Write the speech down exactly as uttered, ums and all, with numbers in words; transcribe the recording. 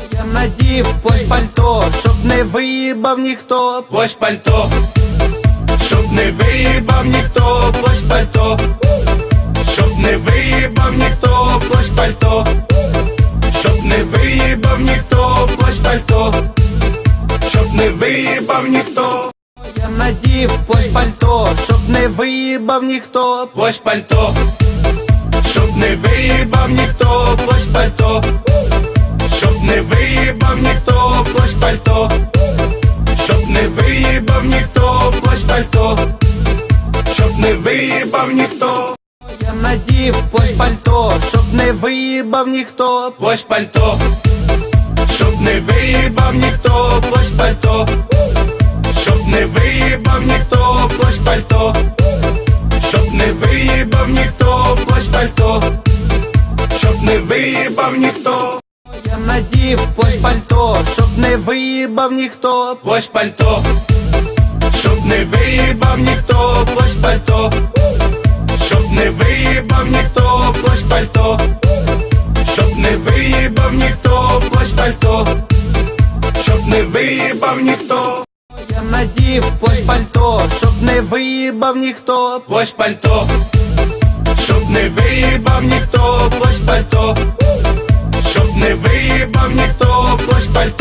Я надів плащ пальто, щоб не виїбав ніхто. Плащ пальто, щоб не виїбав ніхто. Плащ пальто, щоб не виїбав ніхто. Плащ пальто, щоб не виїбав ніхто. Плащ пальто, щоб не виїбав ніхто. Я надів плащ пальто, щоб не виїбав ніхто. Плащ пальто, щоб не виїбав ніхто. Плащ пальто, щоб не виїбав ніхто. Плащ пальто, щоб не виїбав ніхто. Плащ пальто, щоб не виїбав ніхто. Я надів плащ пальто, щоб не виїбав ніхто. Плащ пальто, щоб не виїбав ніхто. Плащ пальто, щоб не виїбав ніхто. Плащ пальто, щоб не виїбав ніхто. Плащ пальто, щоб не виїбав ніхто. Я надів плащ пальто, щоб не виїбав ніхто. Плащ пальто, щоб не виїбав ніхто. Плащ пальто, щоб не виїбав ніхто. Плащ пальто, щоб не виїбав ніхто. Плащ пальто, щоб не виїбав ніхто. Я надів плащ пальто, щоб не виїбав ніхто. Плащ пальто, щоб не виїбав ніхто. Плащ пальто, щоб не виїбав ніхто. Плащ пальто.